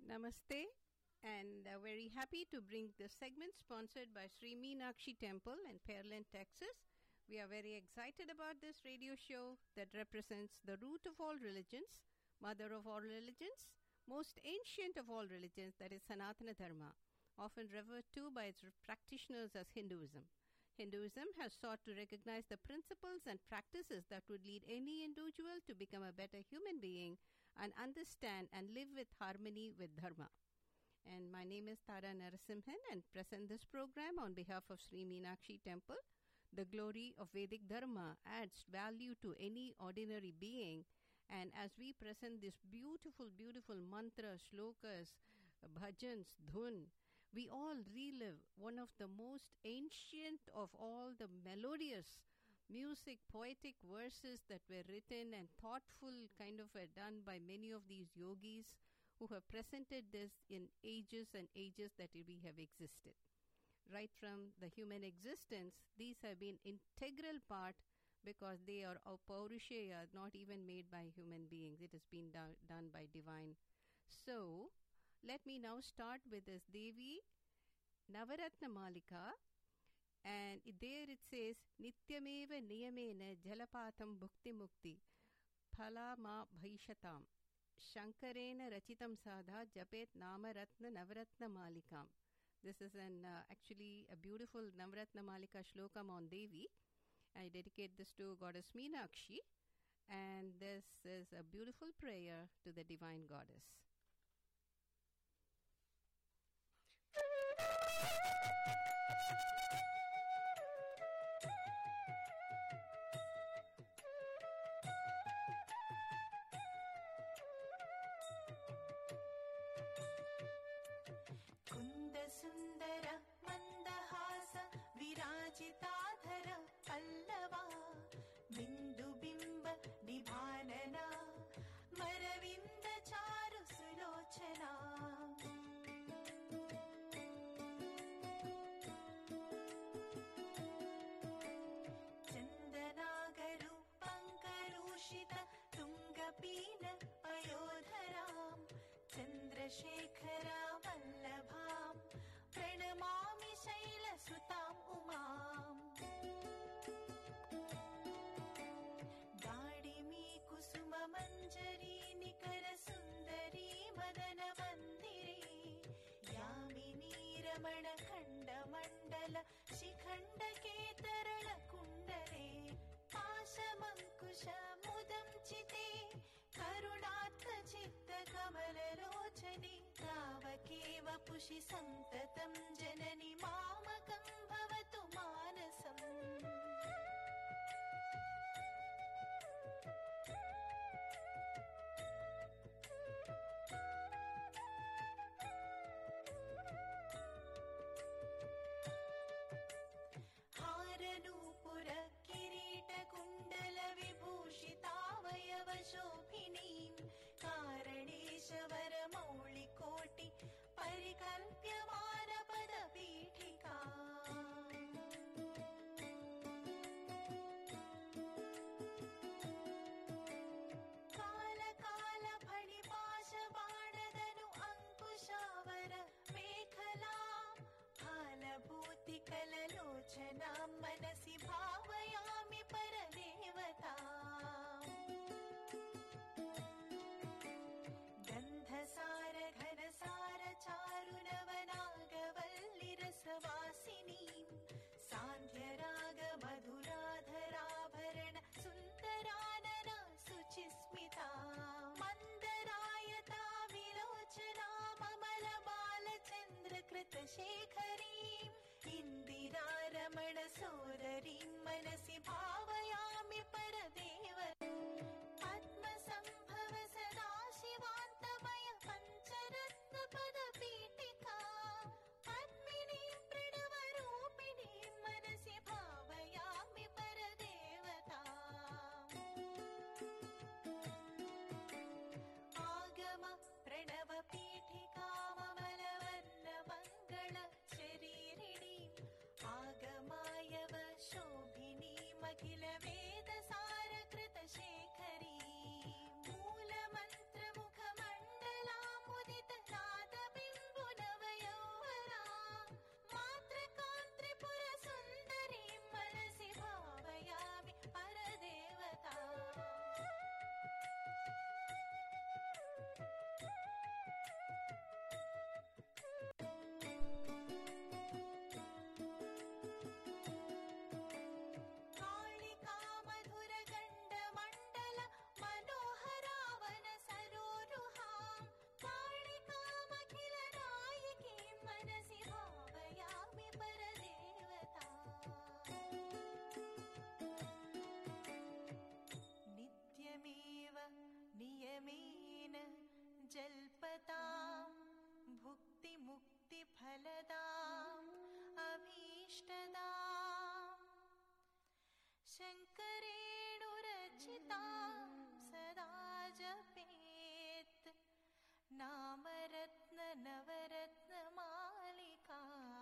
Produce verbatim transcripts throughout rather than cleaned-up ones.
Namaste, and uh, very happy to bring this segment sponsored by Sri Meenakshi Temple in Pearland, Texas. We are very excited about this radio show that represents the root of all religions, mother of all religions, most ancient of all religions, that is Sanatana Dharma, often referred to by its practitioners as Hinduism. Hinduism has sought to recognize the principles and practices that would lead any individual to become a better human being and understand and live with harmony with Dharma. And my name is Tara Narasimhan and present this program on behalf of Sri Meenakshi Temple. The glory of Vedic Dharma adds value to any ordinary being, and as we present these beautiful, beautiful mantras, shlokas, bhajans, dhun, we all relive one of the most ancient of all the melodious music, poetic verses that were written and thoughtful kind of were done by many of these yogis who have presented this in ages and ages that we have existed. Right from the human existence, these have been integral part because they are Paurusheya, not even made by human beings. It has been do- done by divine. So, let me now start with this Devi Navaratna Malika, and there it says, Nityameva niyamena jalapatam bhukti mukti phala ma bhaishatam Shankarena rachitam sadha japet namaratna navaratna malikam. This is an uh, actually a beautiful Navaratna Malika shlokam on Devi. I dedicate this to Goddess Meenakshi, and this is a beautiful prayer to the divine goddess. Sundara mandahasa virajitadhara pallava bindu bimba nibhanana maravinda charu sulochana chandanagaru pankarushita tungapina ayodharam chandrasekhara vallabham pranamami shailasutaam umam gaadimi kusuma manjari nikara sundari madana mandiri yamini ramana khanda mandala shikhanda ketarala kundare pashamankusha mudam chite karunatha chitta kamalalochani तावकेव पुषि सन्ततं जननि मामकं भवतु मानसम् हारनूपुर किरीटकुण्डल विभूषितावयवशोभिनीं कारणेशवर मौलिकोटि परिकल्प्यमान पदपीठिका काल काल फणिपाश बाणदनु अंकुशावर मेखला फालभूति कललोचना मनसि भावयामि परदेवता सार घन सार चारु नवनागवल्लिरसवासिनीं सान्ध्यराग मधुराधराभरण सुन्दरानन शुचिस्मिता मन्दरायता विलोचना ममल बालचन्द्रकृतशेखरीं इन्दिरारमण सोदरीं मनसि भावयामि परदेव शाश्वताम् भुक्तिमुक्तिफलदाम् अभीष्टदाम् शङ्करेणुरचितां सदा जपेत् नामरत्न नवरत्नमालिका.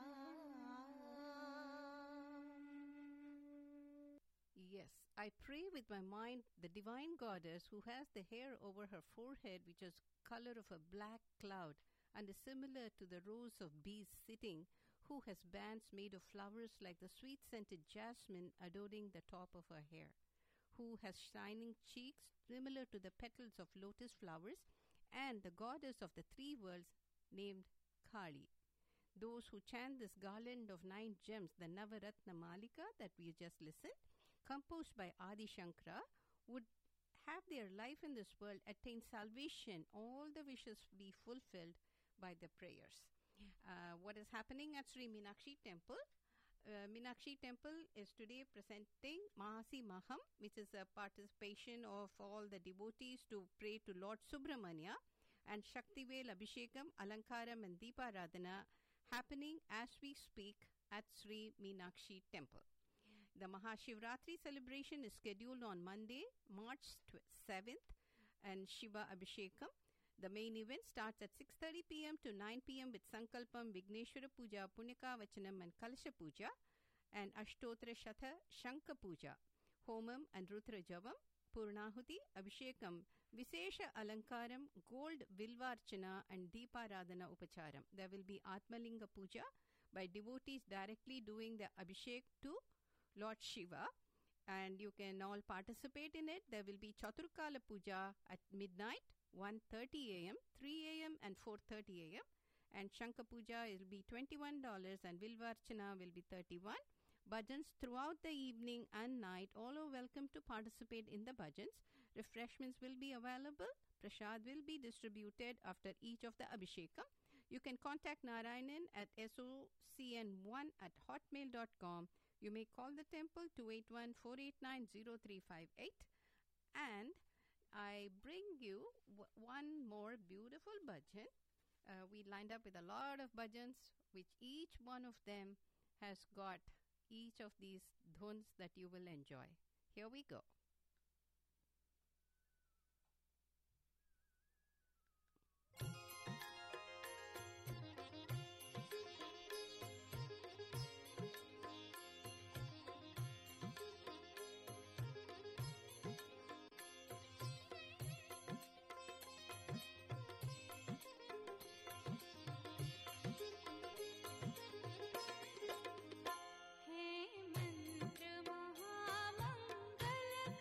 Yes, I pray with my mind the divine goddess who has the hair over her forehead which is color of a black cloud and is similar to the rows of bees sitting, who has bands made of flowers like the sweet-scented jasmine adorning the top of her hair, who has shining cheeks similar to the petals of lotus flowers, and the goddess of the three worlds named Kali. Those who chant this garland of nine gems, the Navaratna Malika that we just listened, composed by Adi Shankara, would have their life in this world attain salvation, all the wishes be fulfilled by the prayers. Uh, what is happening at Sri Meenakshi Temple? Uh, Meenakshi Temple is today presenting Mahasi Maham, which is a participation of all the devotees to pray to Lord Subramanya, and Shaktivel Abhishekam, Alankaram and Deeparadhana happening as we speak at Sri Meenakshi Temple. The Mahashivratri celebration is scheduled on Monday, March seventh, and Shiva Abhishekam. The main event starts at six thirty p m to nine p m with Sankalpam, Vigneshwara Puja, Punyaka Vachanam and Kalasha Puja, and Ashtotra Shatha Shanka Puja, Homam and Rutra Javam, Purnahuti, Abhishekam, Visesha Alankaram, Gold Vilvarchana and Deeparadhana Upacharam. There will be Atmalinga Puja by devotees directly doing the Abhishek to Lord Shiva, and you can all participate in it. There will be Chaturkala Puja at midnight, one thirty a m, three a m and four thirty a m and Shanka Puja will be twenty-one dollars and Vilvarchana will be thirty-one dollars. Bhajans throughout the evening and night, all are welcome to participate in the bhajans. Refreshments will be available. Prasad will be distributed after each of the Abhishekam. You can contact Narayanan at S O C N one at hotmail dot com. You may call the temple two eight one, four eight nine, zero three five eight. And I bring you w- one more beautiful bhajan. Uh, we lined up with a lot of bhajans, which each one of them has got each of these dhuns that you will enjoy. Here we go. हे मंत्र महामंगल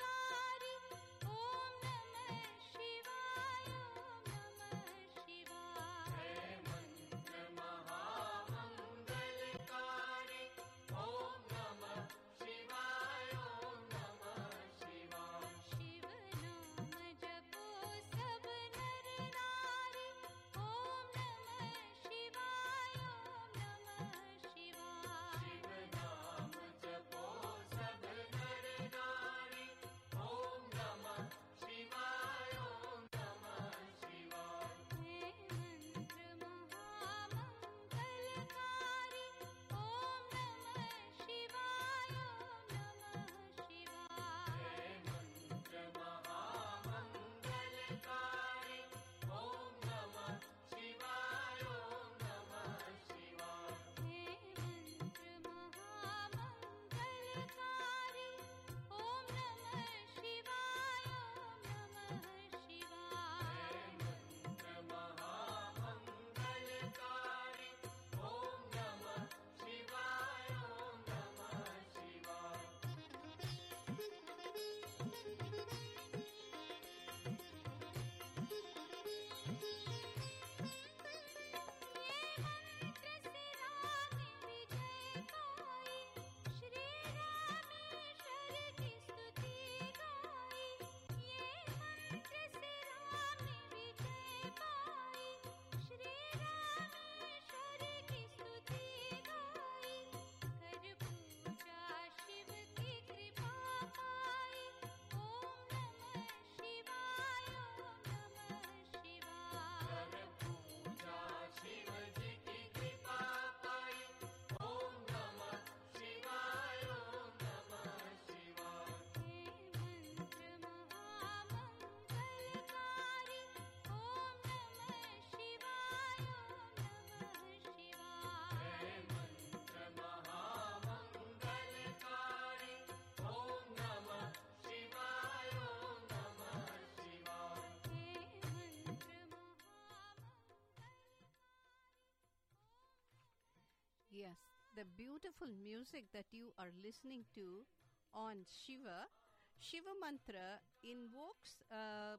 Yes, the beautiful music that you are listening to on Shiva. Shiva mantra invokes uh,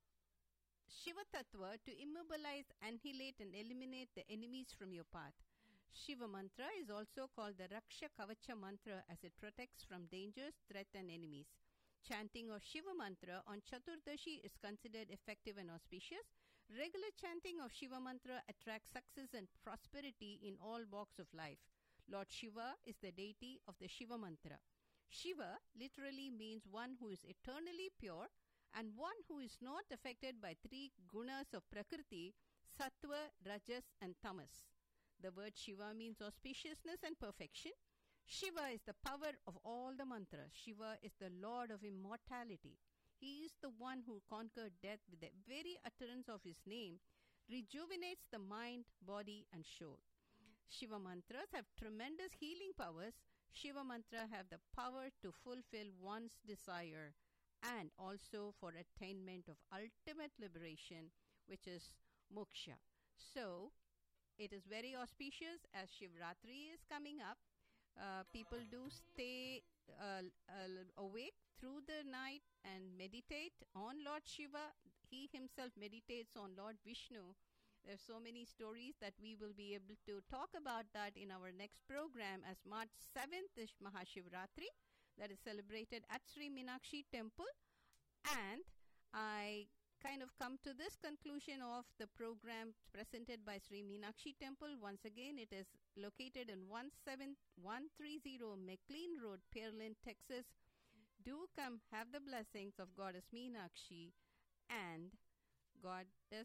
Shiva Tattva to immobilize, annihilate, and eliminate the enemies from your path. Shiva mantra is also called the Raksha Kavacha mantra as it protects from dangers, threat, and enemies. Chanting of Shiva mantra on Chaturdashi is considered effective and auspicious. Regular chanting of Shiva mantra attracts success and prosperity in all walks of life. Lord Shiva is the deity of the Shiva mantra. Shiva literally means one who is eternally pure and one who is not affected by three gunas of Prakriti, Sattva, Rajas, and Tamas. The word Shiva means auspiciousness and perfection. Shiva is the power of all the mantras. Shiva is the Lord of immortality. He is the one who conquered death with the very utterance of his name, rejuvenates the mind, body, and soul. Shiva mantras have tremendous healing powers. Shiva mantra have the power to fulfill one's desire and also for attainment of ultimate liberation, which is moksha. So, it is very auspicious as Shivratri is coming up. Uh, people do stay uh, uh, awake through the night and meditate on Lord Shiva. He himself meditates on Lord Vishnu. There are so many stories that we will be able to talk about that in our next program, as March seventh is Mahashivratri that is celebrated at Sri Meenakshi Temple. And I kind of come to this conclusion of the program presented by Sri Meenakshi Temple. Once again, it is located in one seven one three zero McLean Road, Pearland, Texas. Do come, have the blessings of Goddess Meenakshi and Goddess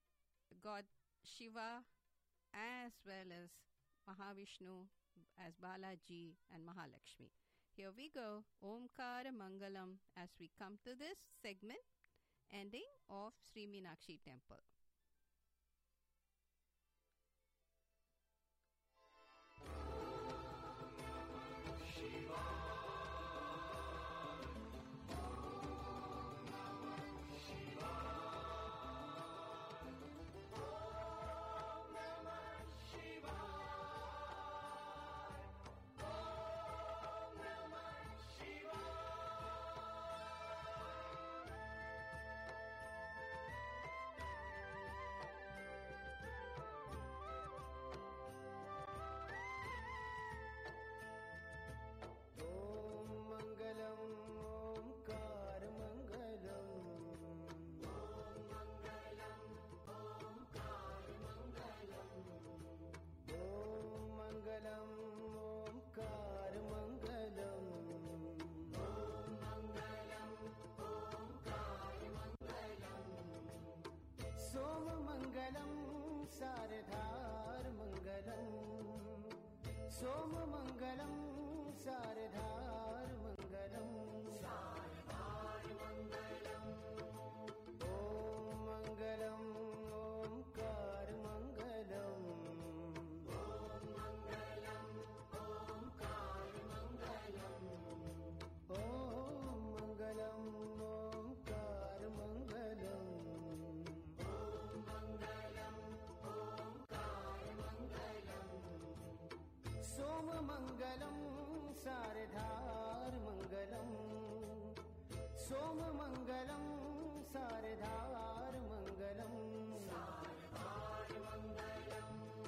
God Shiva, as well as Mahavishnu, as Balaji and Mahalakshmi. Here we go, Omkara Mangalam, as we come to this segment ending of Sri Meenakshi Temple. सारधार मंगलम सोम मंगलम सारधार मंगलम सारधार मंगलम ओम मंगलम ओमकार मंगलम ओम मंगलम ओमकार मंगलम ओम मंगलम ओमकार मंगलम सोम मंगलम सारधार मंगलम सोम मंगलम सारधार मंगलम सारधार मंगलम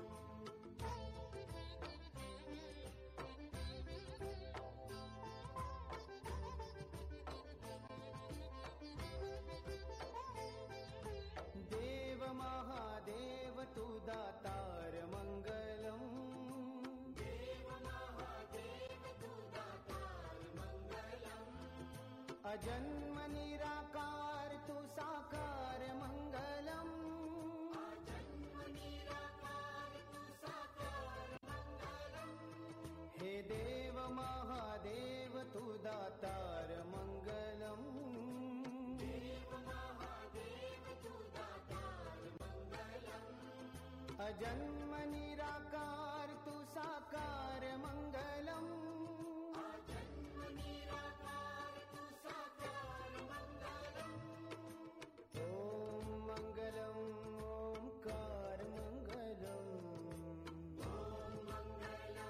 देव महादेव तू दातार मंगलम अजन्म निराकार तू साकार मंगलम अजन्म निराकार तू साकार मंगलम हे देव महादेव तू दातार मंगलम देव महादेव तू दातार मंगलम अजन्म निराकार तू साकार मंगलम मंगलम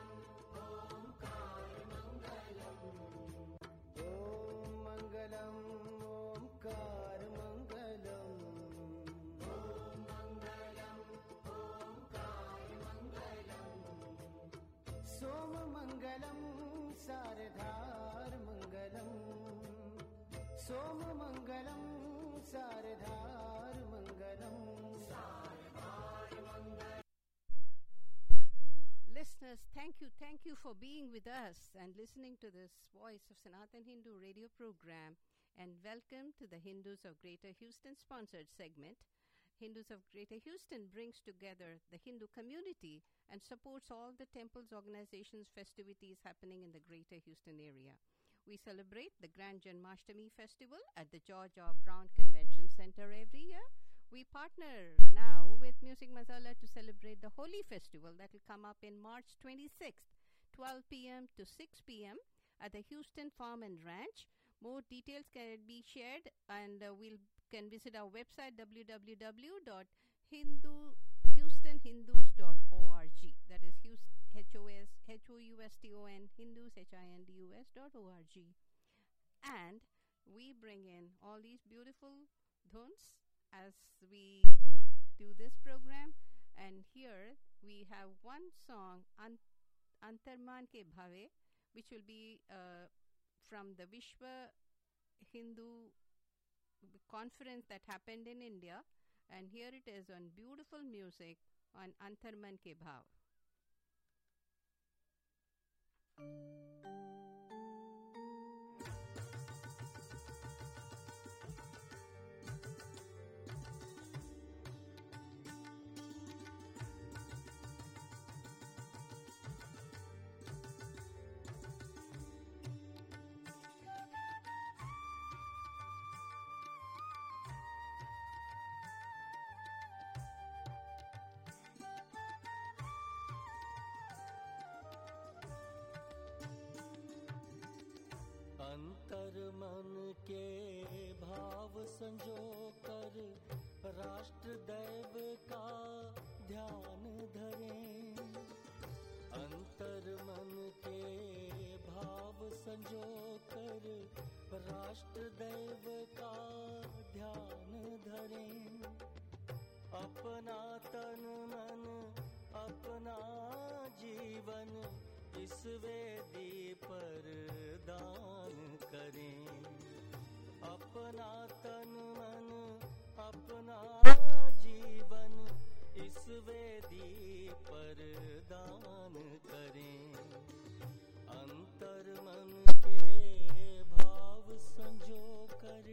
मङ्गलं सारधारमङ्गलं सोममङ्गलं सारधारमङ्गलं Listeners, thank you, thank you for being with us and listening to this Voice of Sanatan Hindu radio program, and welcome to the Hindus of Greater Houston sponsored segment. Hindus of Greater Houston brings together the Hindu community and supports all the temples, organizations, festivities happening in the Greater Houston area. We celebrate the Grand Janmashtami festival at the George R. Brown Convention Center every year. We partner now with Music Masala to celebrate the Holi festival that will come up in March twenty-sixth, twelve p.m. to six p.m. at the Houston Farm and Ranch. More details can be shared, and uh, we'll can visit our website w w w dot houston hindus dot org. That is Houston, H O S H O U S T O N Hindus H I N D U S dot org. And we bring in all these beautiful dhuns as we do this program, and here we have one song, Ant- Antarman Ke Bhave, which will be uh, from the Vishwa Hindu conference that happened in India, and here it is on beautiful music on Antarman Ke Bhav. अंतर मन के भाव संजो कर राष्ट्र दैव का ध्यान धरें। अंतर मन के भाव संजो कर राष्ट्र दैव का ध्यान धरें। अपना तन मन अपना जीवन इस वेदी पर दान करें। अपना तन मन अपना जीवन इस वेदी पर दान करें। अंतर मन के भाव संजो कर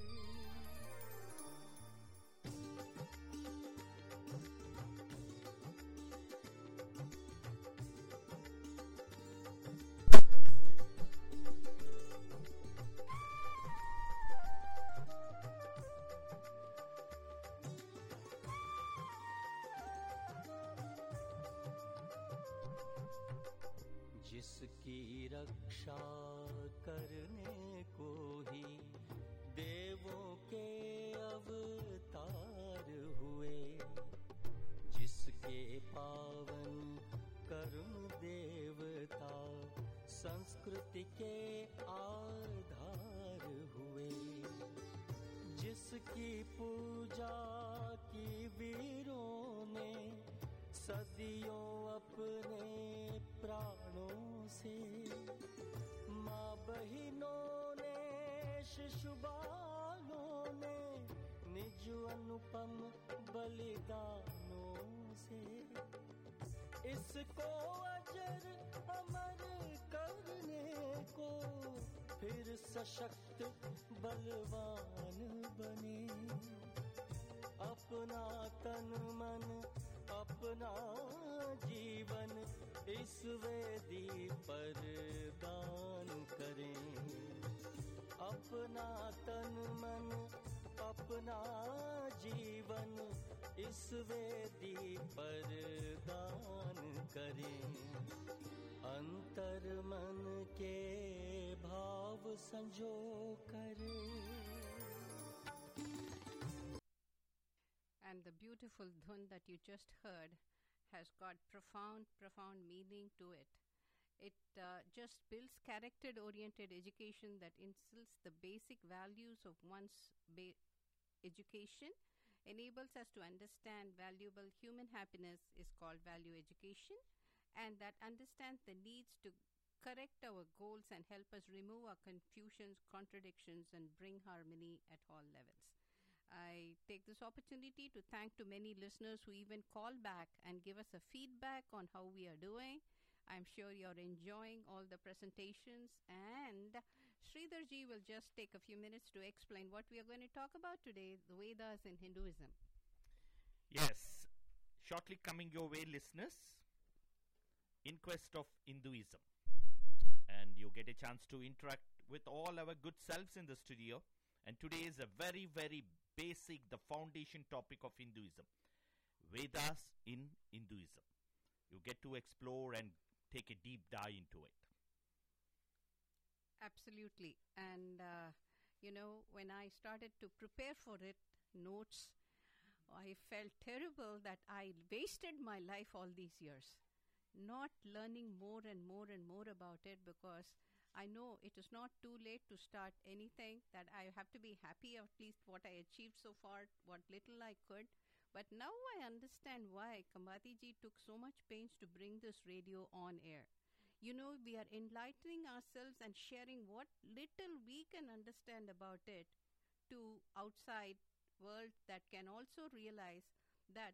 जिसकी रक्षा करने को ही देवों के अवतार हुए। जिसके पावन कर्म देवता संस्कृति के आधार हुए। जिसकी पूजा की वीरों ने सदियों अपने प्राणों से। माँ बहिनों ने शिशु बालों ने निज अनुपम बलिदानों से इसको अजर अमर करने को फिर सशक्त बलवान बने। अपना तन मन अपना जीवन इस वेदी पर दान करें। अपना तन मन अपना जीवन इस वेदी पर दान करें। अंतर मन के भाव संजो कर। And the beautiful dhun that you just heard has got profound, profound meaning to it. It uh, just builds character-oriented education that instills the basic values of one's ba- education, enables us to understand valuable human happiness is called value education, and that understands the needs to correct our goals and help us remove our confusions, contradictions, and bring harmony at all levels. I take this opportunity to thank to many listeners who even call back and give us a feedback on how we are doing. I'm sure you're enjoying all the presentations, and Sridharji will just take a few minutes to explain what we are going to talk about today, the Vedas in Hinduism. Yes, shortly coming your way, listeners, in quest of Hinduism. And you get a chance to interact with all our good selves in the studio. And today is a very, very basic, the foundation topic of Hinduism. Vedas in Hinduism. You get to explore and take a deep dive into it. Absolutely. And, uh, you know, when I started to prepare for it, notes, I felt terrible that I wasted my life all these years, not learning more and more and more about it, because I know it is not too late to start anything, that I have to be happy at least what I achieved so far, what little I could. But now I understand why Kambati-ji took so much pains to bring this radio on air. You know, we are enlightening ourselves and sharing what little we can understand about it to outside world that can also realize that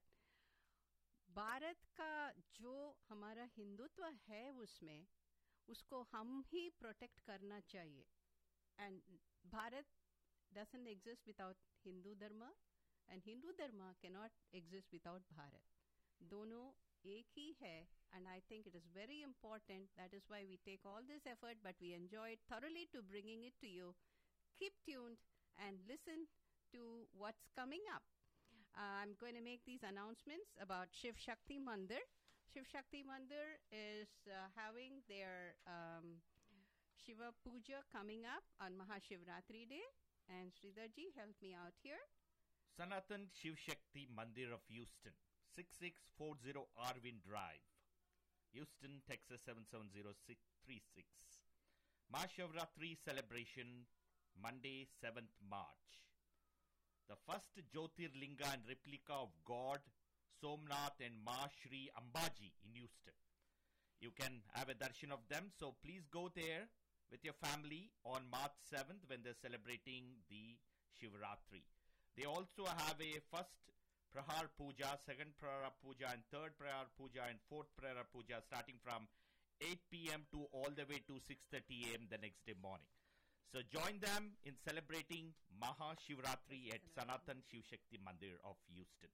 Bharat का जो हमारा हिंदुत्व है उसमें उसको हम ही protect करना चाहिए. And Bharat doesn't exist without Hindu dharma, and Hindu धर्म cannot exist without भारत. दोनों एक ही है, and I think it is very important. That is why we take all this effort, but we enjoy it thoroughly to bringing it to you. Keep tuned and listen to what's coming up. Uh, I'm going to make these announcements about Shiv Shakti Mandir. Shiv Shakti Mandir is uh, having their um, Shiva Puja coming up on Mahashivratri Day. And Sridharji, help me out here. Sanatan Shiv Shakti Mandir of Houston, sixty-six forty Arvin Drive, Houston, Texas seven seven zero six three six. Mahashivratri celebration, Monday, seventh March. The first Jyotirlinga and replica of God, Somnath and Ma Shri Ambaji in Houston. You can have a darshan of them, so please go there with your family on March seventh when they're celebrating the Shivratri. They also have a first Prahar Puja, second Prahar Puja, and third Prahar Puja, and fourth Prahar Puja starting from eight p.m. to all the way to six thirty a.m. the next day morning. So join them in celebrating Maha Shivratri at Sanatan Shiv Shakti Mandir of Houston.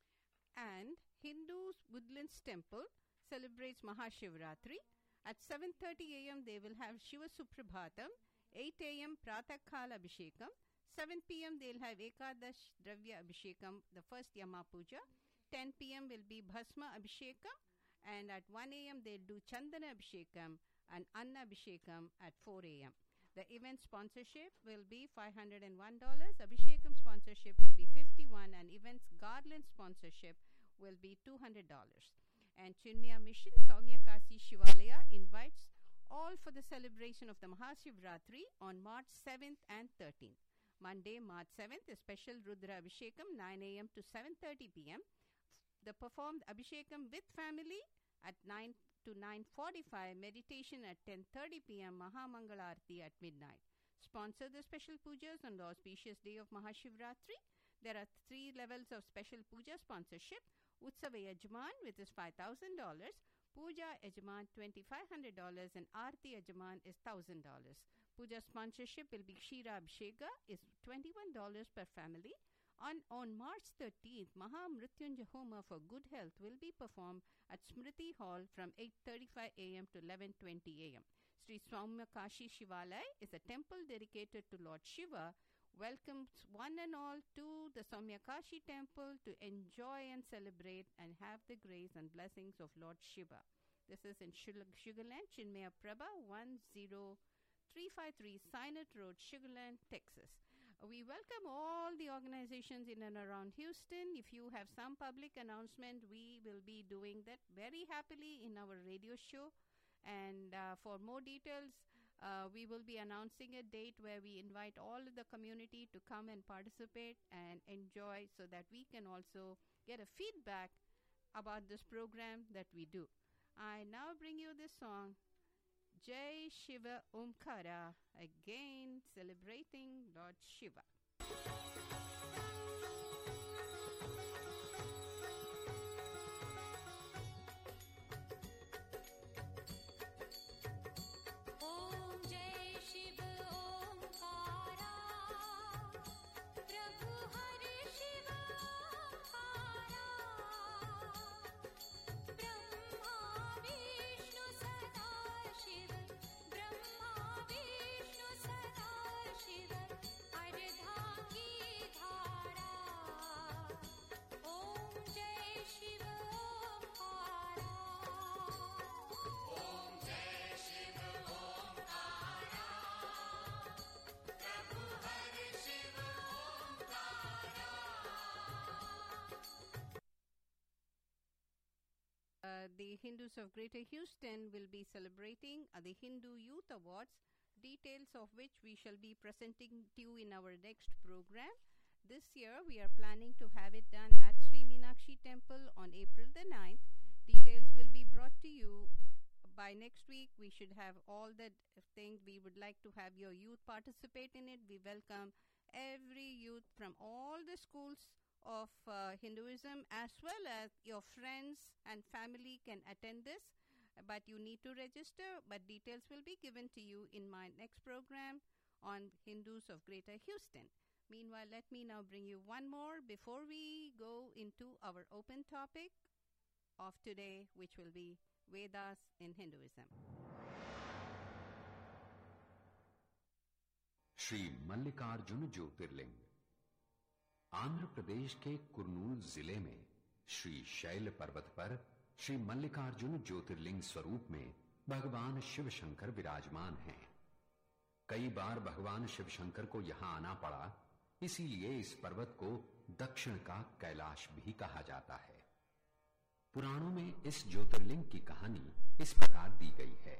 And Hindu Woodlands Temple celebrates Mahashivratri. At seven thirty a.m. they will have Shiva Suprabhatam, eight a.m. Pratakal Abhishekam, seven p.m. they'll have Ekadash Dravya Abhishekam, the first Yama Puja, ten p.m. will be Bhasma Abhishekam, and at one a.m. they'll do Chandana Abhishekam and Anna Abhishekam at four a.m. The event sponsorship will be five hundred one dollars, Abhishekam sponsorship will be fifty-one dollars, and events garland sponsorship will be two hundred dollars. And Chinmaya Mission, Saumya Kasi Shivalaya invites all for the celebration of the Mahashivratri on March seventh and thirteenth. Monday, March seventh, a special Rudra Abhishekam, nine a.m. to seven thirty p.m. The performed Abhishekam with family at nine to nine forty-five, meditation at ten thirty p.m., Mahamangala Aarti at midnight. Sponsor the special pujas on the auspicious day of Mahashivratri. There are three levels of special puja sponsorship. Utsava Yajman with his five thousand dollars, Puja Yajman twenty-five hundred dollars, and Aarti Yajman is one thousand dollars. Puja sponsorship will be Kshira Abhisheka is twenty-one dollars per family. On, on March thirteenth, Mahamrityunjaya Homa for good health will be performed at Smriti Hall from eight thirty-five a.m. to eleven twenty a.m. Sri Swaumya Kashi Shivalaya is a temple dedicated to Lord Shiva. Welcomes one and all to the Saumyakashi temple to enjoy and celebrate and have the grace and blessings of Lord Shiva. This is in Sugarland, Chinmaya Prabha, one zero three five three Sinat Road, Sugarland, Texas. We welcome all the organizations in and around Houston. If you have some public announcement, we will be doing that very happily in our radio show. And uh, for more details, Uh, we will be announcing a date where we invite all of the community to come and participate and enjoy, so that we can also get a feedback about this program that we do. I now bring you this song, Jai Shiva Omkara, again celebrating Lord Shiva. Om Jai Shiva Omkara, Prabhu Hari Shiva Omkara, Brahma Vishnu Sada Shiva, Brahma Vishnu Sada Shiva, Ardha ki dhara. Om Jai Shiva Omkara. Om Jai Shiva Omkara, Prabhu Hari Shiva Omkara. Uh, the Hindus of Greater Houston will be celebrating uh, the Hindu Youth Awards, details of which we shall be presenting to you in our next program. This year we are planning to have it done at Sri Meenakshi Temple on April the ninth. Details will be brought to you by next week. We should have all the things. We would like to have your youth participate in it. We welcome every youth from all the schools of uh, Hinduism, as well as your friends and family can attend this, but you need to register. But details will be given to you in my next program on Hindus of Greater Houston. Meanwhile, let me now bring you one more before we go into our open topic of today, which will be Vedas in Hinduism. Shri Mallikarjun ज्योतिर्लिंग आंध्र प्रदेश के कुर्नूल जिले में श्री शैल पर्वत पर श्री मल्लिकार्जुन ज्योतिर्लिंग स्वरूप में भगवान शिव शंकर विराजमान हैं। कई बार भगवान शिव शंकर को यहां आना पड़ा, इसीलिए इस पर्वत को दक्षिण का कैलाश भी कहा जाता है। पुराणों में इस ज्योतिर्लिंग की कहानी इस प्रकार दी गई है।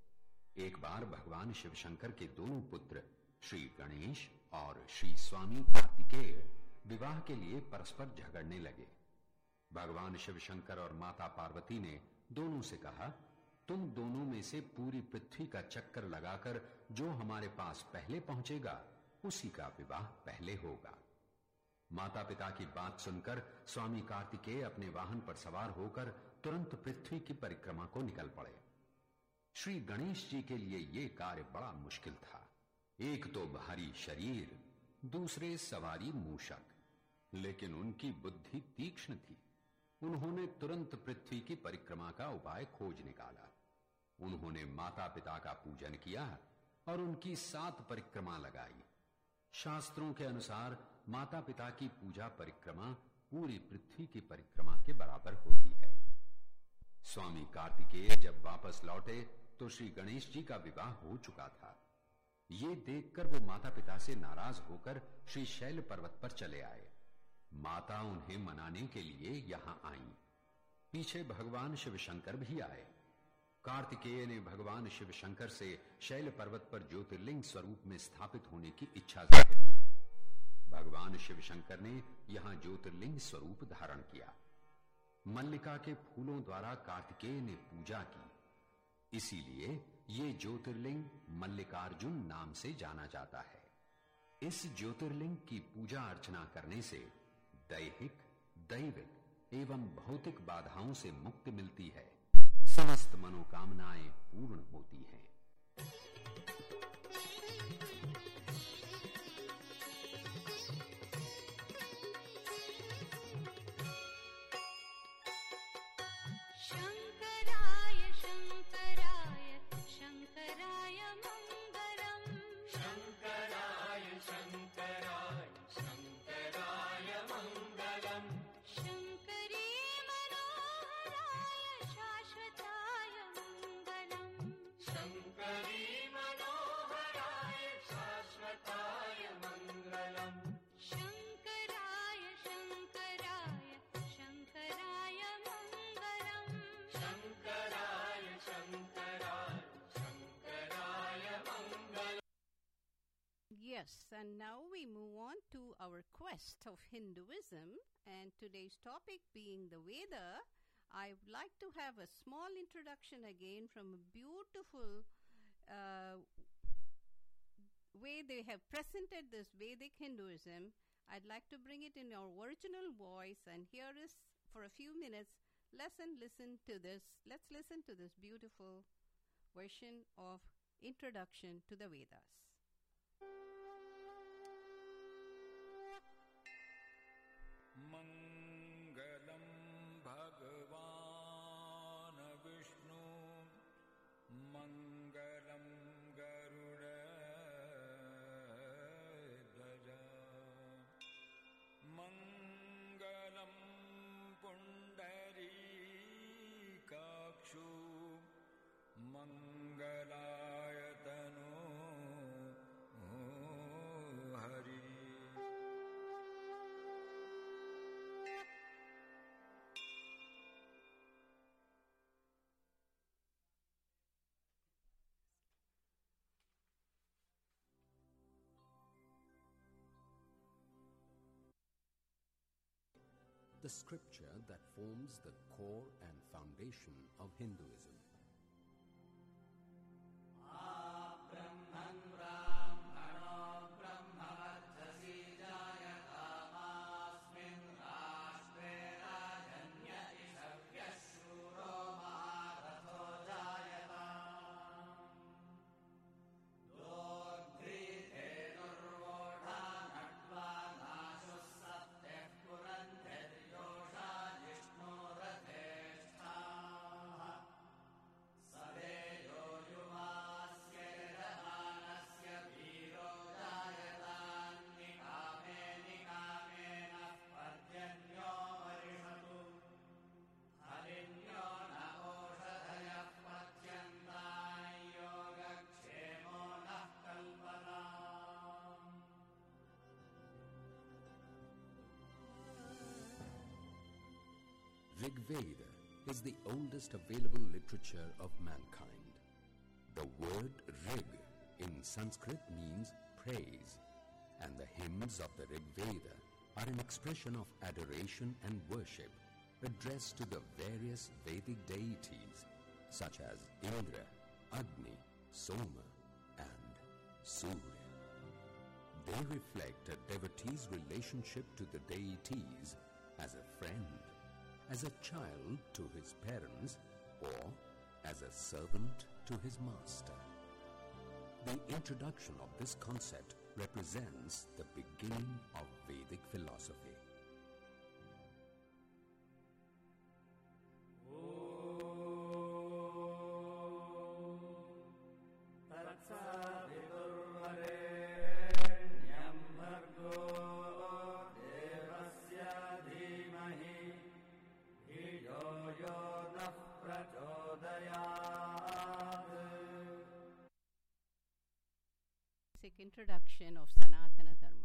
एक बार भगवान शिव शंकर के दोनों पुत्र श्री गणेश और श्री स्वामी कार्तिकेय विवाह के लिए परस्पर झगड़ने लगे। भगवान शिव शंकर और माता पार्वती ने दोनों से कहा, तुम दोनों में से पूरी पृथ्वी का चक्कर लगाकर जो हमारे पास पहले पहुंचेगा उसी का विवाह पहले होगा। माता पिता की बात सुनकर स्वामी कार्तिकेय अपने वाहन पर सवार होकर तुरंत पृथ्वी की परिक्रमा को निकल पड़े। श्री गणेश जी के लिए यह कार्य बड़ा मुश्किल था। एक तो भारी शरीर, दूसरे सवारी मूषक, लेकिन उनकी बुद्धि तीक्ष्ण थी। उन्होंने तुरंत पृथ्वी की परिक्रमा का उपाय खोज निकाला। उन्होंने माता पिता का पूजन किया और उनकी सात परिक्रमा लगाई। शास्त्रों के अनुसार माता पिता की पूजा परिक्रमा पूरी पृथ्वी की परिक्रमा के बराबर होती है। स्वामी कार्तिकेय जब वापस लौटे तो श्री गणेश जी का विवाह हो चुका था। ये देखकर वो माता पिता से नाराज होकर श्री शैल पर्वत पर चले आए। माता उन्हें मनाने के लिए यहां आई। पीछे भगवान शिव शंकर भी आए। कार्तिकेय ने भगवान शिव शंकर से शैल पर्वत पर ज्योतिर्लिंग स्वरूप में स्थापित होने की इच्छा जाहिर की। भगवान शिव शंकर ने यहां ज्योतिर्लिंग स्वरूप धारण किया। मल्लिका के फूलों द्वारा कार्तिकेय ने पूजा की, इसीलिए ये ज्योतिर्लिंग मल्लिकार्जुन नाम से जाना जाता है। इस ज्योतिर्लिंग की पूजा अर्चना करने से दैहिक, दैविक एवं भौतिक बाधाओं से मुक्ति मिलती है। समस्त मनोकामनाएं पूर्ण होती हैं। शंकराय शंकराय शंकराय मंगलम। शंकराय शंकराय शंकराय मंगलम। शंकरी मनोहराय शाश्वताय मंगलम। शंकरी मनोहराय शाश्वताय मंगलम। शंकराय शंकराय शंकराय मंगलम। शंकराय शंकराय शंकराय मंगलम। Yes, and now we move on to our quest of Hinduism, and today's topic being the Veda. I would like to have a small introduction again from a beautiful uh, way they have presented this Vedic Hinduism, I'd like to bring it in our original voice, and here is for a few minutes. Listen, listen to this. Let's listen to this beautiful version of Introduction to the Vedas. मङ्गलं भगवान् विष्णु मङ्गलं गरुडध्वज मङ्गलं पुण्डरीकाक्षु मङ्गलाय तनो Hari the scripture that forms the core and foundation of Hinduism. Rig Veda is the oldest available literature of mankind. The word Rig in Sanskrit means praise, and the hymns of the Rig Veda are an expression of adoration and worship addressed to the various Vedic deities such as Indra, Agni, Soma, and Surya. They reflect a devotee's relationship to the deities as a friend, as a child to his parents, or as a servant to his master. The introduction of this concept represents the beginning of Vedic philosophy. Introduction of Sanatana Dharma,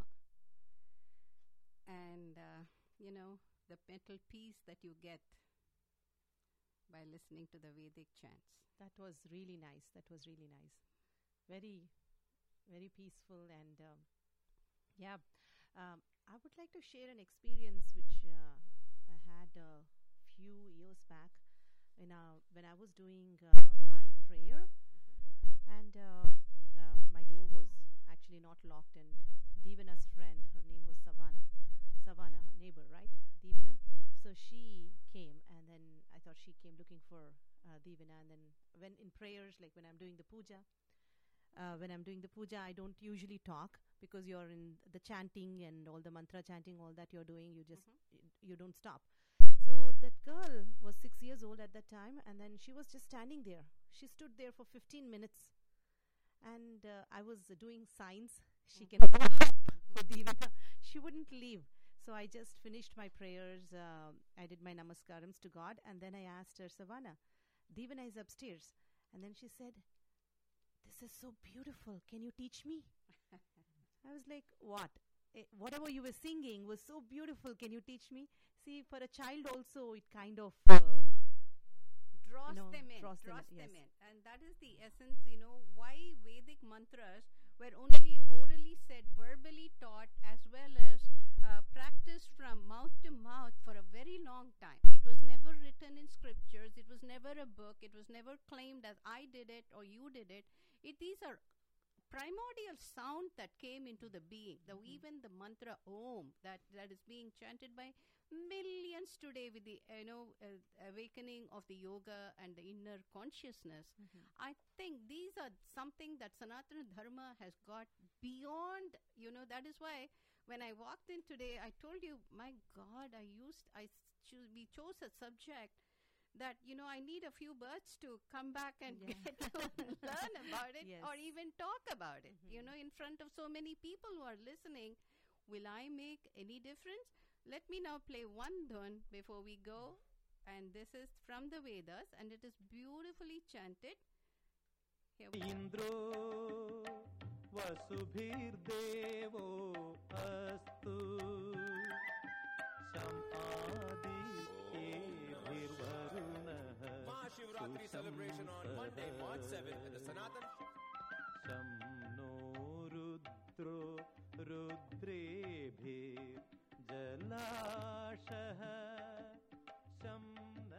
and uh, you know, the mental peace that you get by listening to the Vedic chants. That was really nice. That was really nice. Very, very peaceful, and um, yeah, um, I would like to share an experience which uh, I had a few years back when uh, when I was doing uh, my prayer, and uh, uh, my door was actually not locked, and Divana's friend, her name was Savana, Savana, her neighbor, right? Divana. So she came, and then I thought she came looking for uh, Divana, and then when in prayers, like when I'm doing the puja, uh, when I'm doing the puja, I don't usually talk because you're in the chanting and all the mantra chanting, all that you're doing, you just, Mhm. y- you don't stop. So that girl was six years old at that time, and then she was just standing there. She stood there for fifteen minutes. And uh, I was uh, doing signs. She can go up for Divana. She wouldn't leave. So I just finished my prayers. Uh, I did my namaskarams to God. And then I asked her, Savana, Divana is upstairs. And then she said, this is so beautiful. Can you teach me? I was like, what? Eh, whatever you were singing was so beautiful. Can you teach me? See, for a child also, it kind of... Uh, Draws you know, them in, draws draws, them in, them yes. in. And that is the essence, you know, why Vedic mantras were only orally said, verbally taught, as well as uh, practiced from mouth to mouth for a very long time. It was never written in script. scriptures. It was never a book. It was never claimed as I did it or you did it. It these are primordial sound that came into the being. The even the mantra Om that that is being chanted by millions today with the you know uh, awakening of the yoga and the inner consciousness. I think these are something that Sanatana Dharma has got beyond. You know that is why when I walked in today, I told you, my God, I used I choose we chose a subject that you know I need a few birds to come back and Yeah. get to learn about it Yes. or even talk about it. You know, in front of so many people who are listening, will I make any difference? Let me now play one dhun before we go, and this is from the Vedas, and it is beautifully chanted. Here we go. इन्द्रो वसुभिर्देवो अस्तु शम आदित्येभिर्वरुणः Mahashivratri celebration on Monday, March seventh at the Sanatan शं नो रुद्रो रुद्रेभिर्जलाशः शं न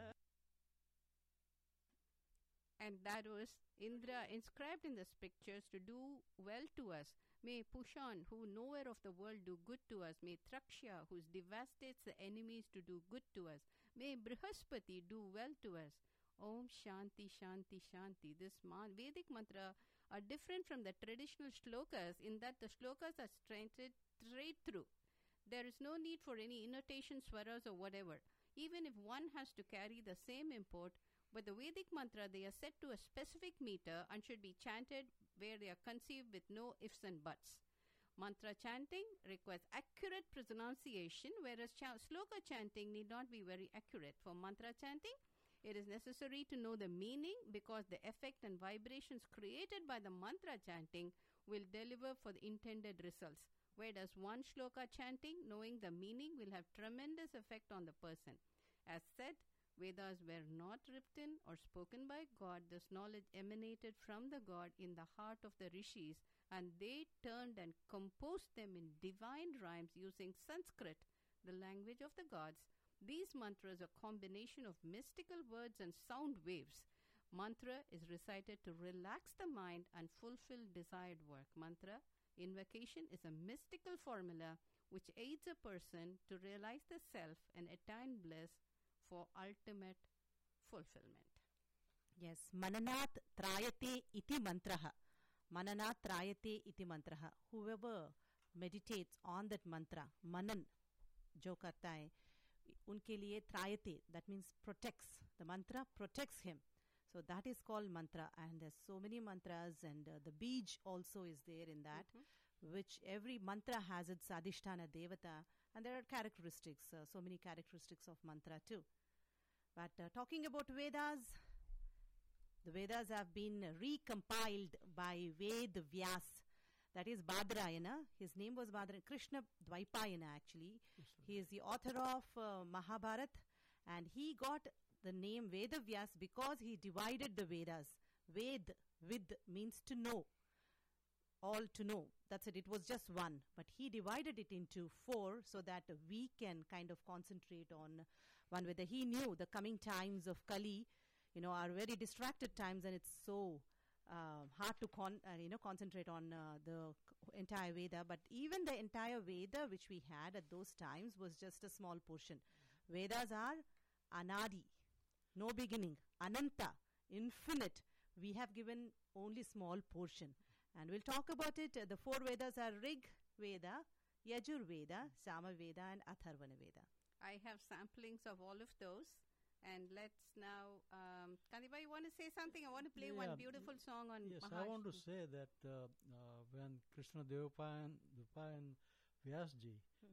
And that was Indra inscribed in the scriptures to do well to us. May Pushan, who knower of the world, do good to us. May Traksha, who devastates the enemies, to do good to us. May Brihaspati do well to us. Om Shanti Shanti Shanti. This man- Vedic mantra are different from the traditional shlokas in that the shlokas are straighted straight through. There is no need for any intonation, swaras or whatever. Even if one has to carry the same import, but the Vedic mantra, they are set to a specific meter and should be chanted where they are conceived with no ifs and buts. Mantra chanting requires accurate pronunciation, whereas cha- sloka chanting need not be very accurate. For mantra chanting, it is necessary to know the meaning because the effect and vibrations created by the mantra chanting will deliver for the intended results. Whereas one shloka chanting, knowing the meaning, will have tremendous effect on the person. As said, Vedas were not written or spoken by God. This knowledge emanated from the God in the heart of the rishis, and they turned and composed them in divine rhymes using Sanskrit, the language of the gods. These mantras are a combination of mystical words and sound waves. Mantra is recited to relax the mind and fulfill desired work. Mantra invocation is a mystical formula which aids a person to realize the self and attain bliss for ultimate fulfillment. Yes, Mananat Trayate iti mantraha. Mananat Trayate iti mantraha. Whoever meditates on that mantra, Manan, jo karta hai, unke liye Trayate, that means protects. The mantra protects him. So that is called mantra, and there's so many mantras, and uh, the beej also is there in that, which every mantra has its adhisthana devata, and there are characteristics, uh, so many characteristics of mantra too. But uh, talking about Vedas, the Vedas have been recompiled by Ved Vyas. That is Badrayana. His name was Badrayana. Krishna Dvaipayana actually. He is the author of uh, Mahabharat, and he got the name Veda Vyas because he divided the Vedas. Ved, Vid means to know. All to know. That's it. It was just one. But he divided it into four so that we can kind of concentrate on one Veda. He knew the coming times of Kali, you know, are very distracted times, and it's so uh, hard to con- uh, you know concentrate on uh, the c- entire Veda. But even the entire Veda which we had at those times was just a small portion. Vedas are Anadi, no beginning, Ananta, infinite. We have given only small portion. And we'll talk about it. Uh, the four Vedas are Rig Veda, Yajur Veda, Sama Veda, and Atharvana Veda. I have samplings of all of those. And let's now, um, Kandibai, you want to say something? I want to play one Yeah, beautiful song on Yes, I Mahash- want to say that uh, uh, when Krishna Devapayan Devapayan Vyasji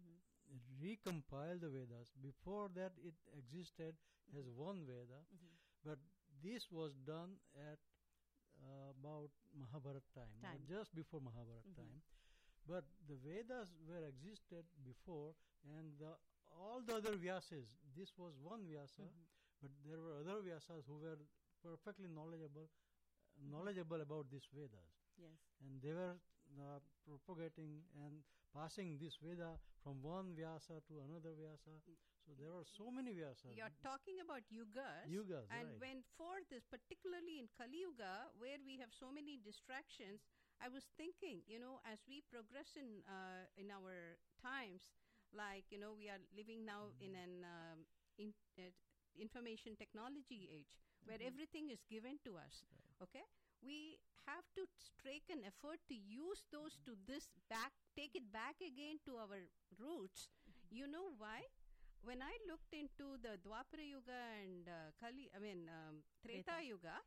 recompiled the Vedas, before that it existed as one Veda, but this was done at uh, about Mahabharat time, or Time. just before Mahabharat Mhm. time. But the Vedas were existed before, and the, all the other Vyasas, this was one Vyasa, but there were other Vyasas who were perfectly knowledgeable, knowledgeable about these Vedas, Yes. and they were uh, propagating and passing this Veda from one Vyasa to another Vyasa. So there are so many Vyasas. You're talking about yugas. Yugas, and right. when for this, particularly in Kali Yuga, where we have so many distractions, I was thinking, you know, as we progress in uh, in our times, like, you know, we are living now in an um, in, uh, information technology age, where everything is given to us. Okay, we have to strike an effort to use those to this back, take it back again to our roots. You know why? When I looked into the Dwapara Yuga and uh, Kali, I mean um, Treta Treta. Yuga,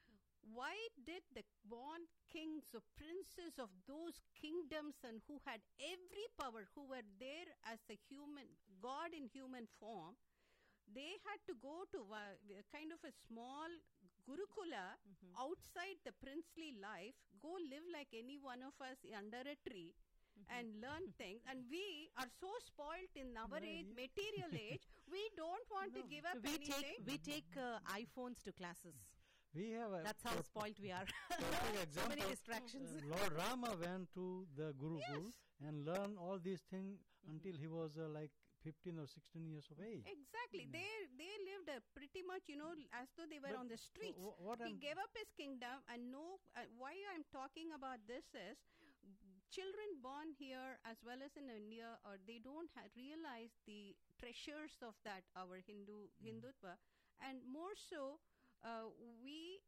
why did the born kings or princes of those kingdoms and who had every power, who were there as a human, God in human form, they had to go to uh, kind of a small Gurukula outside the princely life, go live like any one of us under a tree, and learn things. And we are so spoilt in our Right, age, yeah. material age, we don't want to No. give up we anything. take we take uh, iPhones to classes. We have a That's how per- spoilt we are. perfect So many example. distractions. Uh, Lord Rama went to the Gurukul Yes. and learned all these things until he was uh, like fifteen or sixteen years of age. Exactly. Yeah. They they lived uh, pretty much, you know, as though they were But on the wh- streets. wh- what He I'm- gave up his kingdom, and no. Uh, why I'm talking about this is, children born here as well as in India, or they don't ha- realize the treasures of that our Hindu Hindutva, and more so, uh, we,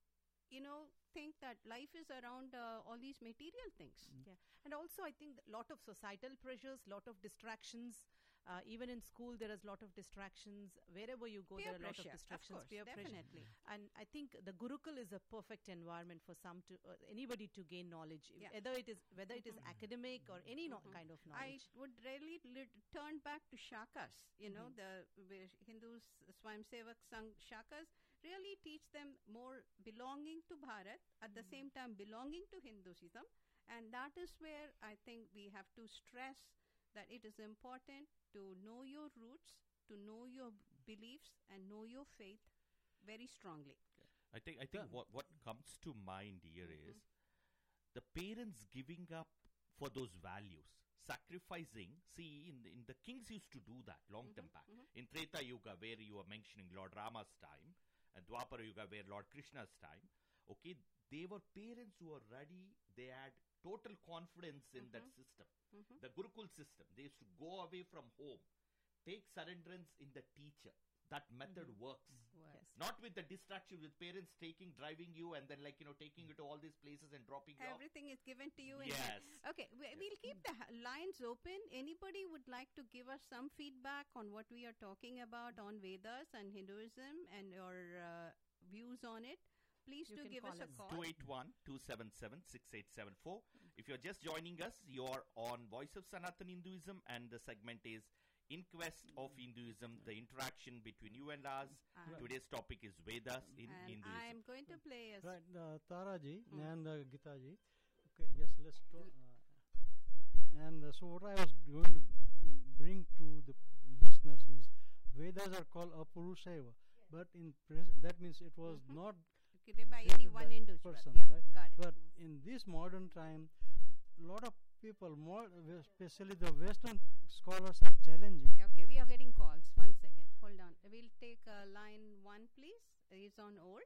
you know, think that life is around uh, all these material things. Yeah, and also I think a lot of societal pressures, lot of distractions. Uh, even in school, there is a lot of distractions. Wherever you go, Peer there are a lot pressure, of of distractions. course, peer pressure. definitely. And I think the Gurukul is a perfect environment for some to uh, anybody to gain knowledge, Yeah. whether it is whether it is academic or any no- kind of I knowledge. would really li- turn back to Shakas, you know, the where Hindus, Swayamsevak Sangh Shakas, really teach them more belonging to Bharat, at the same time belonging to Hinduism. And that is where I think we have to stress that it is important to know your roots, to know your beliefs, and know your faith very strongly. I think I think what what comes to mind here is the parents giving up for those values, sacrificing. See, in the, in the kings used to do that long term back. In Treta Yuga, where you were mentioning Lord Rama's time, and Dwapara Yuga, where Lord Krishna's time. Okay, they were parents who were ready. They had total confidence in that system, the Gurukul system. They used to go away from home, take surrenderance in the teacher. That method works. Yes. Not with the distraction with parents taking, driving you, and then like, you know, taking you to all these places and dropping you off. Everything is given to you. In Yes. Okay, we, we'll keep the ha- lines open. Anybody would like to give us some feedback on what we are talking about on Vedas and Hinduism and your uh, views on it? Please You do can give us call a us. call. two eight one, two seven seven, six eight seven four. If you're just joining us, you're on Voice of Sanatan Hinduism, and the segment is In Quest of Hinduism, the interaction between you and us. And- Today's topic is Vedas in and Hinduism. I'm going to play a s- Right, uh, Taraji Hmm. and uh, Gitaji. Okay, yes, let's talk. Uh, and uh, so, what I was going to bring to the listeners is Vedas are called Apurushaiva, but in pres- that means it was not given by created any one by individual. person, Yeah, right? got it. But in this modern time, a lot of people, more especially the Western scholars, are challenging. Okay, we are getting calls. One second. Hold on. We'll take uh, line one, please. It's on hold.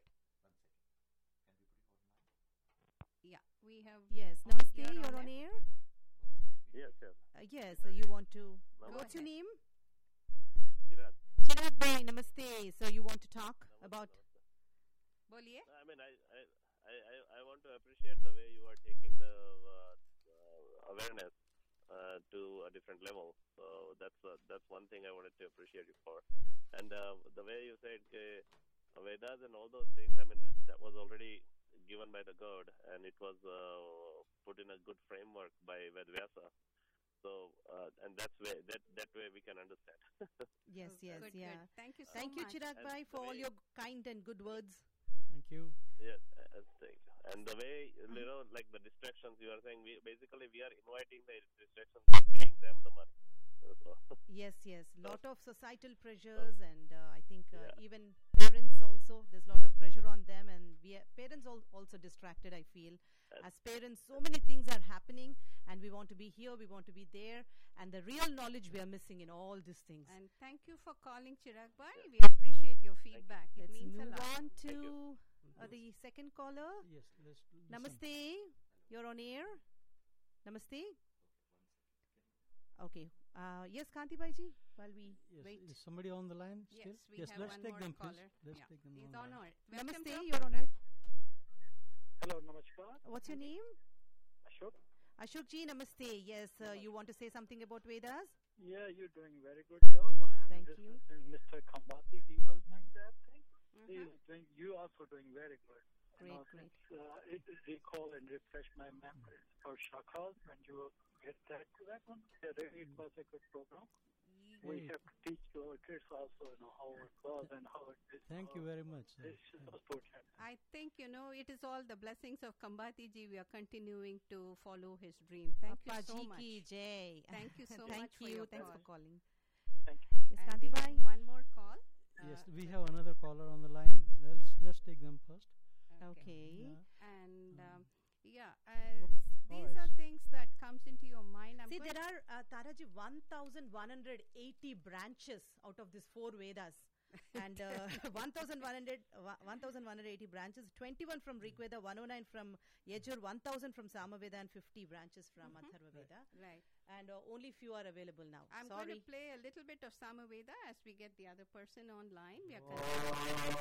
Yeah, we have. Yes, all Namaste, here you're on air. air. Yes, yes. Uh, yes, uh, you want to. Go What's your ahead. name? Chirag. Chirag bhai, namaste. So you want to talk about? Boliye. I mean, I, I, I, I- I want to appreciate the way you are taking the uh, uh, awareness uh, to a different level. So that's uh, that's one thing I wanted to appreciate you for. And uh, the way you said uh, Vedas and all those things, I mean, that was already given by the God, and it was uh, put in a good framework by Vedvyasa. So, uh, and that's way that that way we can understand. Yes, yes, Good, yeah. good. Thank you so Thank you, much. Chirag And bhai, the for all way- your kind and good words. Thank you. Yeah, uh, thank you. And the way, you know, like the distractions you are saying, we basically we are inviting the distractions by paying them the money. Uh, So, Yes, yes. Lot of societal pressures, and uh, I think uh, Yeah. even parents also. There's a lot of pressure on them, and we are, parents al- also distracted, I feel. As parents, so many things are happening, and we want to be here, we want to be there, and the real knowledge we are missing in all these things. And thank you for calling, Chirag Bhai. We appreciate your feedback. It Let's means a move lot. on to uh, the second caller. Yes, let's listen. Namaste. You're on air. Namaste. Okay. Uh, yes, Kanti Bhai ji, while we Yes, wait. is somebody on the line still? Yes, we have let's one take more them, caller. please. Let's Yeah, take them he's on on line. our Welcome Namaste. to our You're on program. air. Hello, Namaskar. What's your name? Ashok. Ashok ji, namaste. Yes, uh, you want to say something about Vedas? Yeah, you're doing very good job. I am Thank just you. listening to Mister Kambati development that thing. Mhm. He is doing, you also doing very good. Great, you know, great. It's, uh, it recall and refresh my memories for Shakas when you get back to that one. Yeah, really, it was a good program. We Hey, have to teach to our kids also, you know, how it was and how it is. thank you how very much. sir. This is important. I think, you know, it is all the blessings of Kambati ji. We are continuing to follow his dream. Thank Papa you so ji much. ki jai. Thank you so Thank much for you. your Thanks call. for calling. Thank you. Yes, And Kanti we Bhai. have one more call. Yes, Uh, we have another caller on the line. Let's let's take them first. Okay. Yeah. And Um, um, yeah, uh, Okay. these Alright, are so- things that comes into your mind. I'm See, going there are, uh, Taraji, one thousand one hundred eighty branches out of these four Vedas. And uh, one thousand one hundred, uh, one thousand one hundred eighty branches, twenty-one from Rigveda, one hundred nine from Yajur, one thousand from Samaveda, and fifty branches from Mhm. Atharva Veda. right. And uh, only few are available now. I'm Sorry. going to play a little bit of Samaveda as we get the other person online. We are continuing.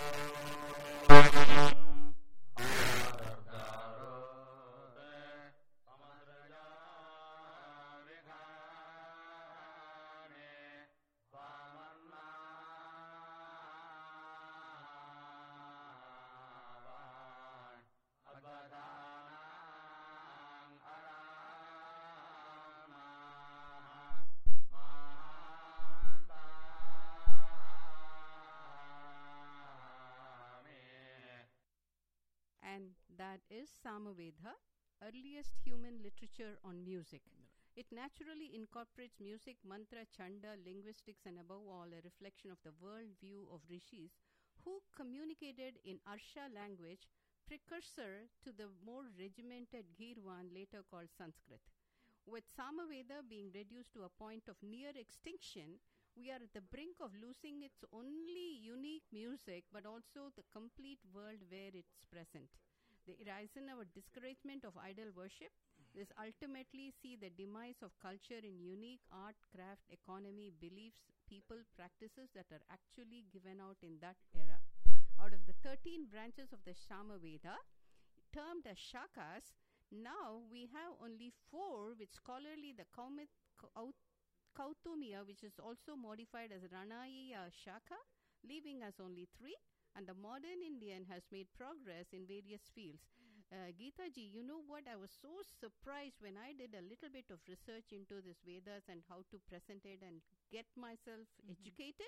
And that is Samaveda, earliest human literature on music. It naturally incorporates music, mantra, chanda, linguistics, and above all, a reflection of the world view of rishis who communicated in Arsha language, precursor to the more regimented Girvan, later called Sanskrit. With Samaveda being reduced to a point of near extinction, we are at the brink of losing its only unique music, but also the complete world where it's present. The horizon of discouragement of idol worship is ultimately see the demise of culture in unique art, craft, economy, beliefs, people, practices that are actually given out in that era. Out of the thirteen branches of the Samaveda, termed as Shakas, now we have only four, with scholarly the Kaumit, Kau- Kautumya, which is also modified as Ranaiya Shaka, leaving us only three, and the modern Indian has made progress in various fields. Uh, Geeta ji, you know what? I was so surprised when I did a little bit of research into this Vedas and how to present it and get myself educated.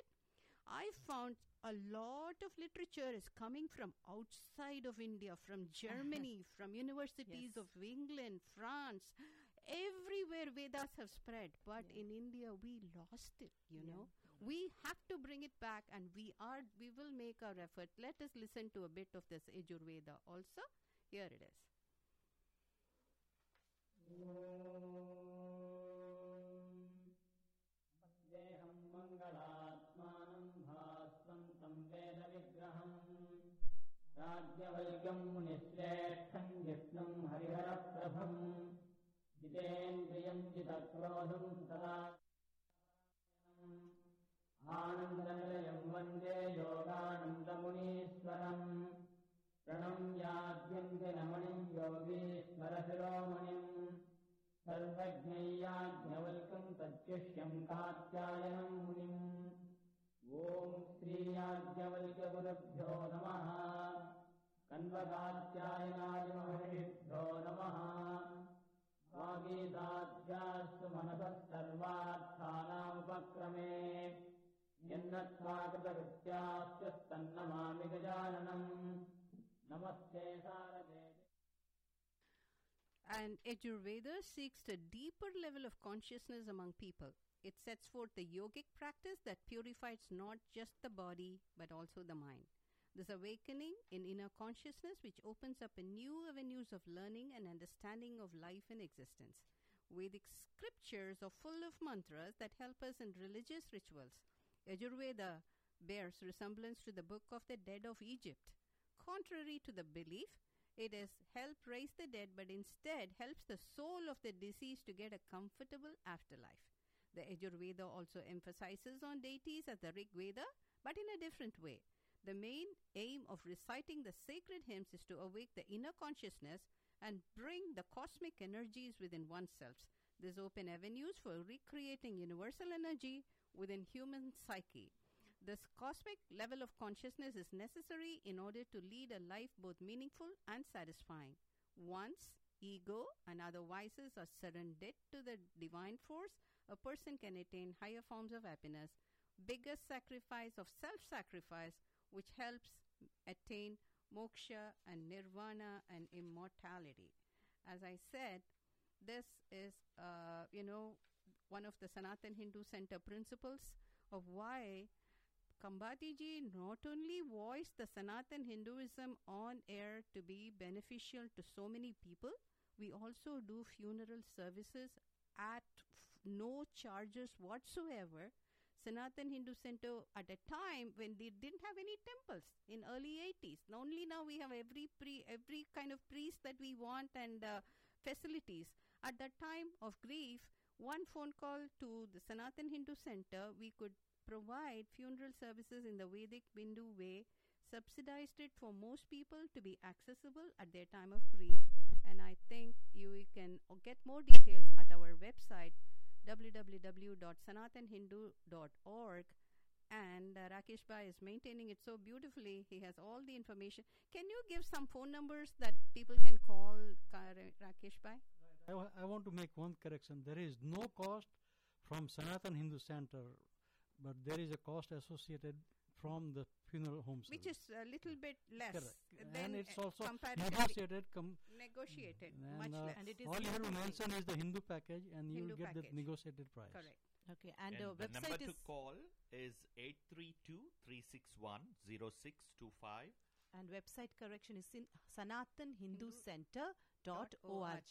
I found a lot of literature is coming from outside of India, from Germany, from universities Yes. of England, France. Everywhere Vedas have spread, but Yeah. in India we lost it, you Yeah. know. We have to bring it back, and we are we will make our effort. Let us listen to a bit of this Yajurveda also. Here it is. देहं मङ्गलात्मानं भास्वन्तं वेदविग्रहम् राज्यवल्क्यं मुनिश्रेष्ठं जिष्णुं हरिहरप्रभम् जितेन्द्रियं जितक्रोधं सदा आनन्दनिलयं वन्दे योगानन्दमुनीश्वरम् प्रणम्याद्यन्तिनमणिं योगीश्वरशिरोमणिम् सर्वज्ञैयाज्ञवल्कं तच्चिष्यं कात्यायनं मुनिम् ॐ श्रीयाज्ञवल्क्यगुरुभ्यो नमः कन्वकात्यायनाय महर्षिभ्यो नमः वागीताध्यास्तु मनसः सर्वार्थानामुपक्रमे यन्नत्वाकृतकृत्यास्तन्नमामि गजाननम् नमस्ते शारदे. And Yajurveda seeks a deeper level of consciousness among people. It sets forth the yogic practice that purifies not just the body but also the mind. This awakening in inner consciousness which opens up a new avenues of learning and understanding of life and existence. Vedic scriptures are full of mantras that help us in religious rituals. Yajurveda bears resemblance to the Book of the Dead of Egypt. Contrary to the belief, it is help raise the dead, but instead helps the soul of the deceased to get a comfortable afterlife. The Yajurveda also emphasizes on deities as the Rig Veda, but in a different way. The main aim of reciting the sacred hymns is to awake the inner consciousness and bring the cosmic energies within oneself. This open avenues for recreating universal energy within human psyche. This cosmic level of consciousness is necessary in order to lead a life both meaningful and satisfying. Once ego and other vices are surrendered to the divine force, a person can attain higher forms of happiness. Biggest sacrifice of self-sacrifice, which helps attain moksha and nirvana and immortality. As I said, this is, uh, you know, one of the Sanatan Hindu Center principles of why Kambhatiji not only voiced the Sanatan Hinduism on air to be beneficial to so many people, we also do funeral services at f- no charges whatsoever. Sanatan Hindu Center at a time when they didn't have any temples in early eighties. Only now we have every pre every kind of priest that we want and uh, facilities. At that time of grief, one phone call to the Sanatan Hindu Center, we could provide funeral services in the Vedic Hindu way, subsidized it for most people to be accessible at their time of grief. And I think you can get more details at our website w w w dot sanatan hindu dot org, and uh, Rakesh Bhai is maintaining it so beautifully. He has all the information. Can you give some phone numbers that people can call, Ka- Rakesh Bhai? I, wa- I want to make one correction. There is no cost from Sanatan Hindu Center, but there is a cost associated from the funeral home service. Which is a little bit less. Correct. than, And it's uh, also comparatively negotiated. Com- negotiated, and, much uh, less. And it is all you have to Hindu mention is the Hindu package, and you Hindu will get package. the negotiated price. Correct. Okay, and, And uh, the number website to is call is eight three two, three six one, zero six two five. and website correction is in sanatan hindu center dot org.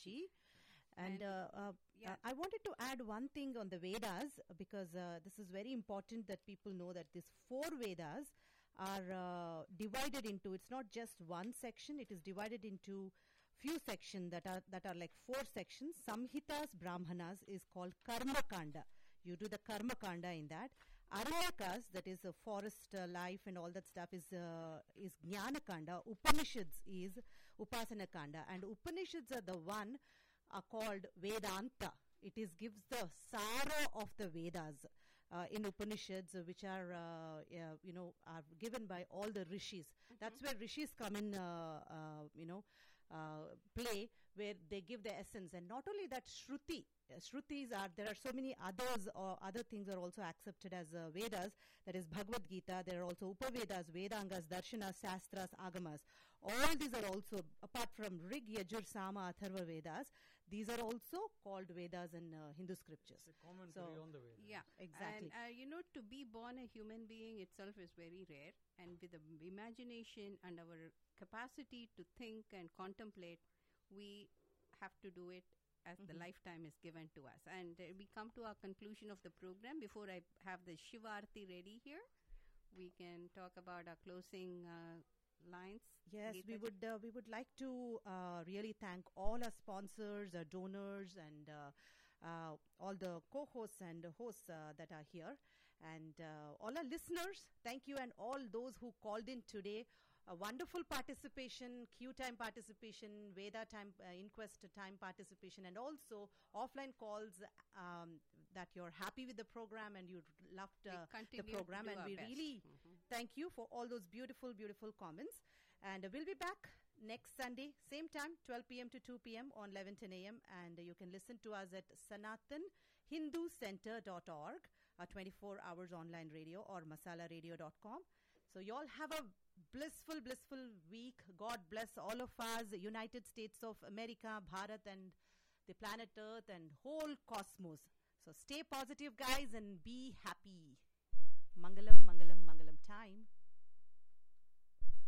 And, And, uh, uh, yeah. uh, I wanted to add one thing on the Vedas because uh, this is very important that people know that these four Vedas are uh, divided into, it's not just one section, it is divided into few sections that are that are like four sections. Samhitas Brahmanas is called Karma Kanda. You do the Karma Kanda in that. Aranyakas, that is uh, forest uh, life and all that stuff, is uh, is Jnana Kanda. Upanishads is Upasana Kanda, and Upanishads are the one are called Vedanta. It is gives the Sara of the Vedas uh, in Upanishads, uh, which are uh, yeah, you know are given by all the rishis. That's where rishis come in, uh, uh, you know. Uh, play where they give the essence, and not only that, Shruti. Uh, Shrutis are, there are so many others or other things are also accepted as uh, Vedas. That is Bhagavad Gita. There are also Upavedas, Vedangas, Darshanas, Shastras, Agamas. All these are also, apart from Rig, Yajur, Sama, Atharva Vedas, these are also called Vedas in uh, Hindu scriptures. It's a commentary So- on the Vedas. Yeah, Exactly. And uh, you know, to be born a human being itself is very rare, and with the m- imagination and our capacity to think and contemplate, we have to do it as the Mhm. lifetime is given to us. And uh, we come to our conclusion of the program. Before I have the Shivarti ready here, we can talk about our closing uh, lines. Yes, we Geeta ji? would uh, we would like to uh, really thank all our sponsors, our donors, and uh, uh, all the co-hosts and hosts uh, that are here, and uh, all our listeners. Thank you, and all those who called in today. A wonderful participation, Q time participation, Veda time, uh, Inquest time participation, and also offline calls um, that you're happy with the program and you loved We uh, the continue to program, do and our we best. really Mhm. thank you for all those beautiful, beautiful comments. And uh, we'll be back next Sunday, same time, twelve p m to two p m on eleven ten a m And uh, you can listen to us at sanatan hindu center dot org, a twenty-four hours online radio, or masala radio dot com. So you all have a blissful, blissful week. God bless all of us, United States of America, Bharat, and the planet Earth, and whole cosmos. So stay positive, guys, and be happy. Mangalam, Mangalam, Mangalam time.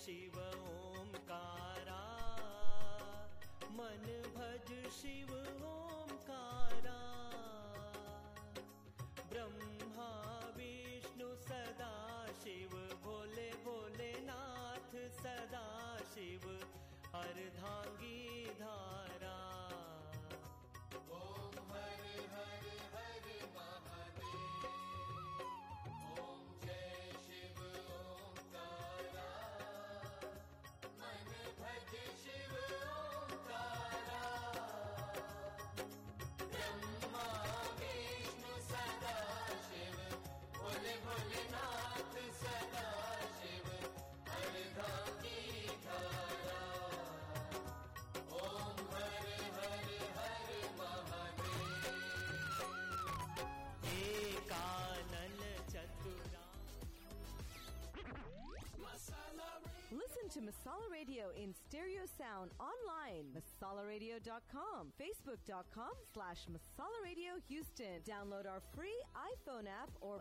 Shiv Omkara मन भज शिव ओंकारा ब्रह्मा विष्णु सदा शिव भोले भोलेनाथ सदा शिव अर्धांगी धारा ओम हरे हरे हरे महादेव ओम जय शिव ओंकारा मन भज शिव ओंकारा ब्रह्मा विष्णु सदा शिव भोले भोलेनाथ सदा शिव अर्धांगी धारा ओम हरे हरे हरे महादेव एकानन चतुरा Listen to Masala Radio in stereo sound online. masala radio dot com, facebook dot com slash Masala Radio Houston. Download our free iPhone app or